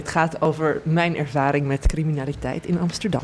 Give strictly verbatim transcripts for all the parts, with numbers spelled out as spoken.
Het gaat over mijn ervaring met criminaliteit in Amsterdam.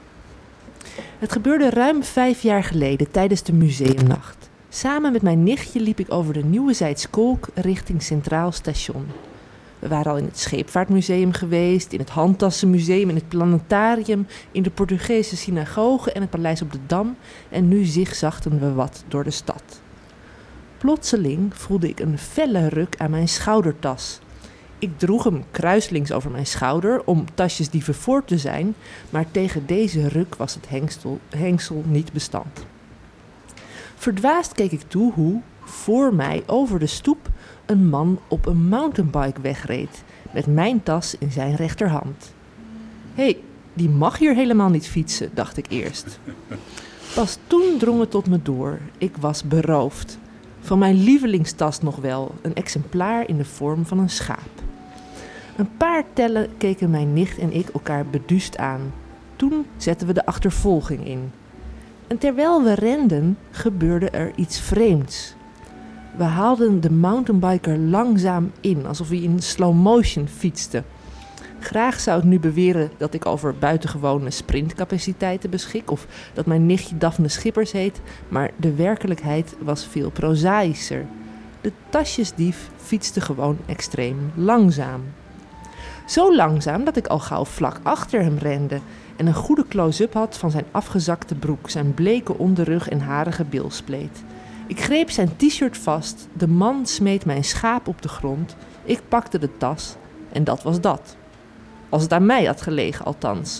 Het gebeurde ruim vijf jaar geleden tijdens de museumnacht. Samen met mijn nichtje liep ik over de Nieuwezijdskolk richting Centraal Station. We waren al in het Scheepvaartmuseum geweest, in het Handtassenmuseum, in het Planetarium, in de Portugese synagoge en het Paleis op de Dam en nu zigzagden we wat door de stad. Plotseling voelde ik een felle ruk aan mijn schoudertas. Ik droeg hem kruiselings over mijn schouder om tasjesdieven voor te zijn, maar tegen deze ruk was het hengsel, hengsel niet bestand. Verdwaasd keek ik toe hoe, voor mij over de stoep, een man op een mountainbike wegreed, met mijn tas in zijn rechterhand. Hé, hey, die mag hier helemaal niet fietsen, dacht ik eerst. Pas toen drong het tot me door. Ik was beroofd. Van mijn lievelingstas nog wel, een exemplaar in de vorm van een schaap. Een paar tellen keken mijn nicht en ik elkaar beduusd aan. Toen zetten we de achtervolging in. En terwijl we renden, gebeurde er iets vreemds. We haalden de mountainbiker langzaam in, alsof hij in slow motion fietste. Graag zou ik nu beweren dat ik over buitengewone sprintcapaciteiten beschik of dat mijn nichtje Daphne Schippers heet, maar de werkelijkheid was veel prozaïscher. De tasjesdief fietste gewoon extreem langzaam. Zo langzaam dat ik al gauw vlak achter hem rende en een goede close-up had van zijn afgezakte broek, zijn bleke onderrug en harige bilspleet. Ik greep zijn t-shirt vast, de man smeet mijn schaap op de grond, ik pakte de tas en dat was dat. Als het aan mij had gelegen, althans.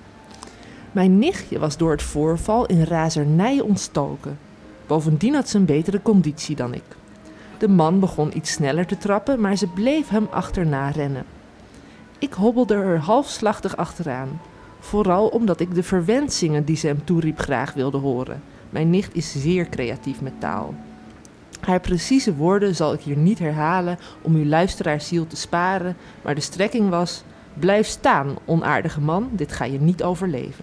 Mijn nichtje was door het voorval in razernij ontstoken. Bovendien had ze een betere conditie dan ik. De man begon iets sneller te trappen, maar ze bleef hem achterna rennen. Ik hobbelde er halfslachtig achteraan. Vooral omdat ik de verwensingen die ze hem toeriep graag wilde horen. Mijn nicht is zeer creatief met taal. Haar precieze woorden zal ik hier niet herhalen om uw luisteraarsziel te sparen, maar de strekking was: blijf staan, onaardige man, dit ga je niet overleven.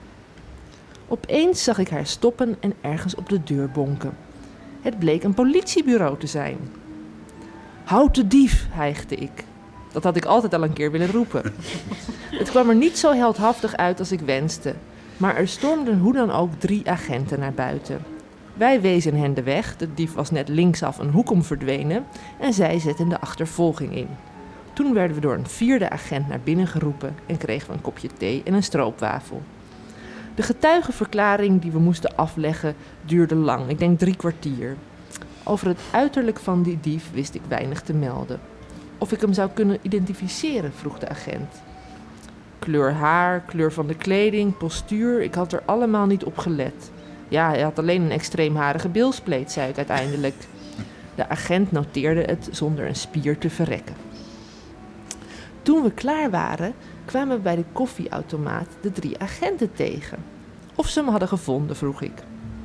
Opeens zag ik haar stoppen en ergens op de deur bonken. Het bleek een politiebureau te zijn. Houd de dief, hijgde ik. Dat had ik altijd al een keer willen roepen. Het kwam er niet zo heldhaftig uit als ik wenste, maar er stormden hoe dan ook drie agenten naar buiten. Wij wezen hen de weg, de dief was net linksaf een hoek om verdwenen en zij zetten de achtervolging in. Toen werden we door een vierde agent naar binnen geroepen en kregen we een kopje thee en een stroopwafel. De getuigenverklaring die we moesten afleggen duurde lang, ik denk drie kwartier. Over het uiterlijk van die dief wist ik weinig te melden. Of ik hem zou kunnen identificeren, vroeg de agent. Kleur haar, kleur van de kleding, postuur, ik had er allemaal niet op gelet. Ja, hij had alleen een extreem harige bilspleet, zei ik uiteindelijk. De agent noteerde het zonder een spier te verrekken. Toen we klaar waren, kwamen we bij de koffieautomaat de drie agenten tegen. Of ze hem hadden gevonden, vroeg ik.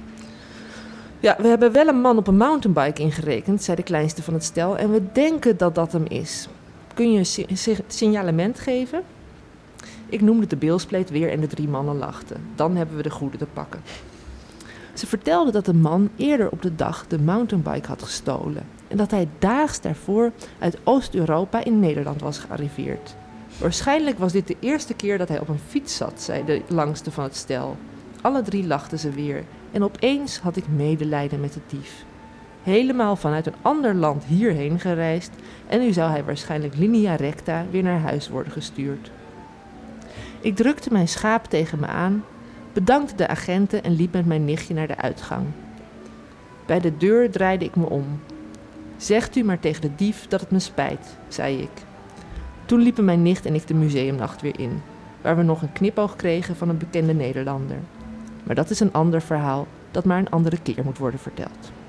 Ja, we hebben wel een man op een mountainbike ingerekend, zei de kleinste van het stel, en we denken dat dat hem is. Kun je een si- si- signalement geven? Ik noemde de bilspleet weer en de drie mannen lachten. Dan hebben we de goede te pakken. Ze vertelde dat de man eerder op de dag de mountainbike had gestolen en dat hij daags daarvoor uit Oost-Europa in Nederland was gearriveerd. Waarschijnlijk was dit de eerste keer dat hij op een fiets zat, zei de langste van het stel. Alle drie lachten ze weer en opeens had ik medelijden met de dief. Helemaal vanuit een ander land hierheen gereisd en nu zou hij waarschijnlijk linea recta weer naar huis worden gestuurd. Ik drukte mijn schaap tegen me aan, bedankte de agenten en liep met mijn nichtje naar de uitgang. Bij de deur draaide ik me om. Zegt u maar tegen de dief dat het me spijt, zei ik. Toen liepen mijn nicht en ik de museumnacht weer in, waar we nog een knipoog kregen van een bekende Nederlander. Maar dat is een ander verhaal dat maar een andere keer moet worden verteld.